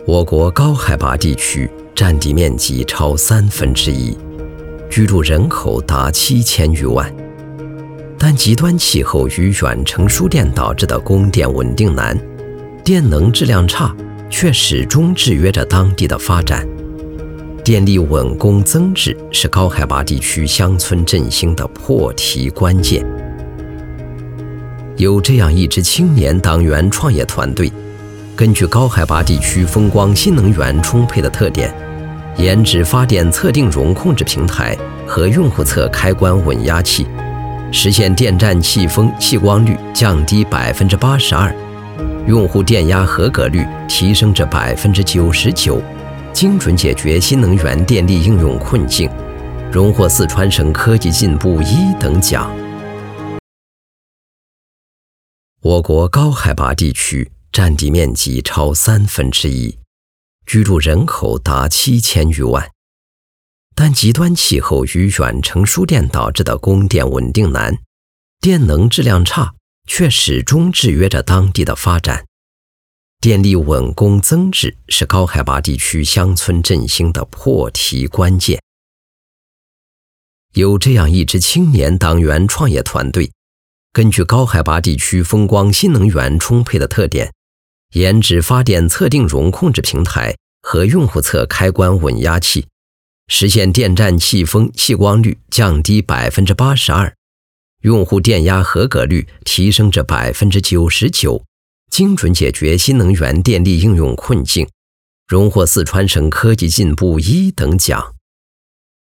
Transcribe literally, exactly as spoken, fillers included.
我国高海拔地区占地面积超三分之一，居住人口达七千余万，但极端气候与远程输电导致的供电稳定难，电能质量差，却始终制约着当地的发展。电力稳供增质是高海拔地区乡村振兴的破题关键。有这样一支青年党员创业团队，根据高海拔地区风光新能源充沛的特点，研制发电测定容控制平台和用户侧开关稳压器，实现电站气风气光率降低百分之八十二，用户电压合格率提升至百分之九十九，精准解决新能源电力应用困境，荣获四川省科技进步一等奖。我国高海拔地区占地面积超三分之一，居住人口达七千余万，但极端气候与远程输电导致的供电稳定难，电能质量差，却始终制约着当地的发展。电力稳供增质是高海拔地区乡村振兴的破题关键。有这样一支青年党员创业团队，根据高海拔地区风光新能源充沛的特点，研制发电测定容控制平台和用户侧开关稳压器，实现电站气风气光率降低百分之八十二，用户电压合格率提升至百分之九十九，精准解决新能源电力应用困境，荣获四川省科技进步一等奖。